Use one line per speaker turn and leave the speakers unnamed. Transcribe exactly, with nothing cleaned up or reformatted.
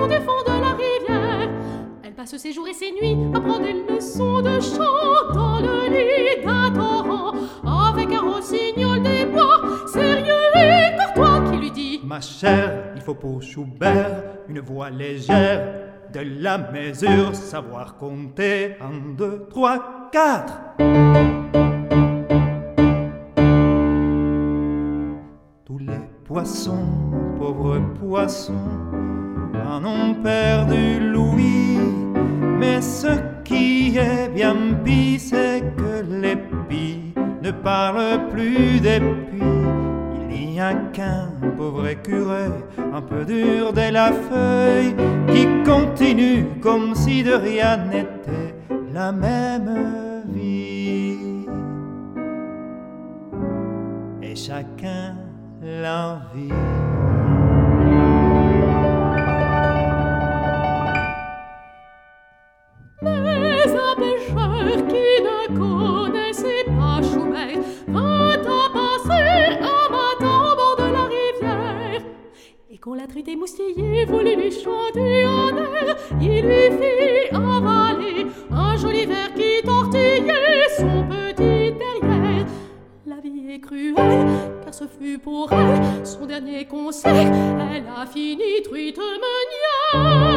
poisson du fond de la rivière. Elle passe ses jours et ses nuits à prendre des leçons de chant dans le lit d'un torrent, avec un rossignol des bois, sérieux et courtois, qui lui dit:
Ma chère, il faut pour Schubert une voix légère, de la mesure, savoir compter un, deux, trois, quatre. Tous les poissons, pauvres poissons, en ont perdu l'ouïe. Mais ce qui est bien pis, c'est que les pies ne parlent plus des puits. Il n'y a qu'un pauvre écureuil, un peu dur dès la feuille, qui continue comme si de rien n'était, la même vie. Et chacun l'envie.
Mais un pêcheur qui ne connaissait pas Schubert vint à passer un matin au bord de la rivière. Et quand la truite émoustillée voulut lui chanter un air, il lui fit avaler un joli ver qui tortillait son petit derrière. La vie est cruelle, car ce fut pour elle son dernier concert. Elle a fini truite meunière.